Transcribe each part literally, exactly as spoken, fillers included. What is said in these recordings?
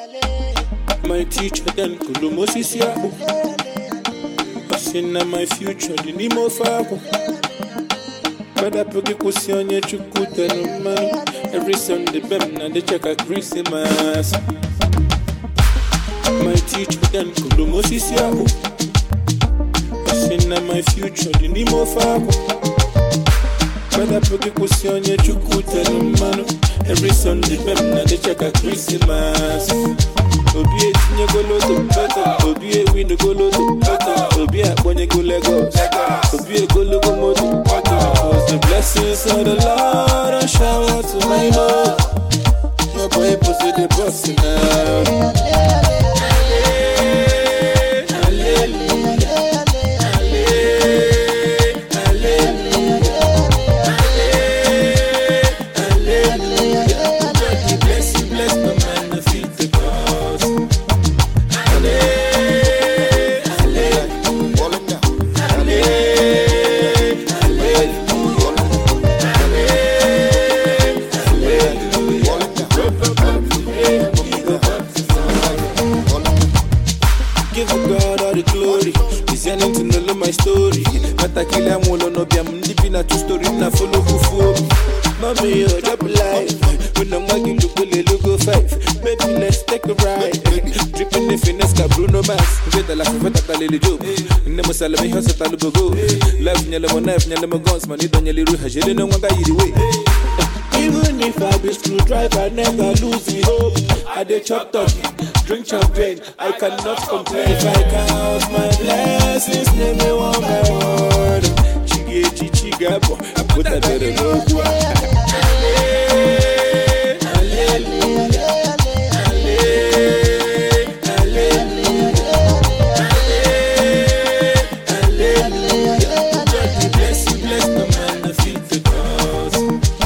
My teacher then Kulumosisi Yaku. I seen na my future the Nemo Faku. But I put the question you could tell money. Every Sunday bem na the check a Christmas. My teacher then Kulumosisi Yaku. I seen na my future the Nemo Faku. But I put the question you could tell money. Every Sunday bem na the check a Christmas. Obi etinye golo to better, Obi e win the golo to better, Obi a bonye go Lagos, Obi e golo go moto, because the blessings of the Lord are shower to my Lord. My boy pussy the boss now. My story, Matakila Molo no be am living a true story na follow for mommy, oh, drop life. When I'm walking to pull a logo five, baby, let's take a ride. Dripping the finesse, Bruno Mars. Get the laugh of a little joke. Never salami has a talubo. Love Yellow knife, Yellow guns, money, Daniel Ruha, no one guy way. Even if I be screwdriver, I never lose the hope. I dey chop top, drink champagne, I cannot complain. If I count my blessings, name me one by one. Chige chichi gabo, I put that better no. Hallelujah, hallelujah, bless you, bless the man that feeds the cause.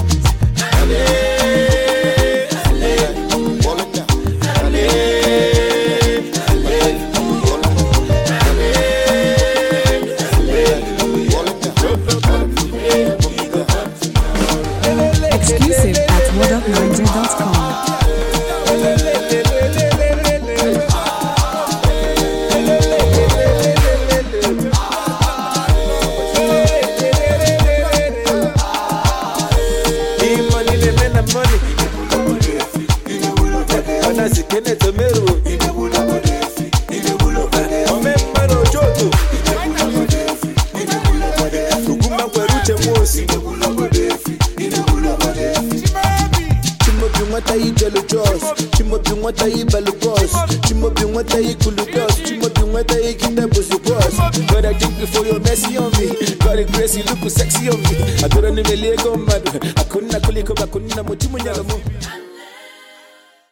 Exclusive at what up ninja dot com. What are you balugos? Chimo be what are you kuludos? Chimo be what are you kita busu boss? God, I thank you for your mercy on me. God, the grace you look sexy on me. I don't know if I couldn't I couldn't I couldn't I couldn't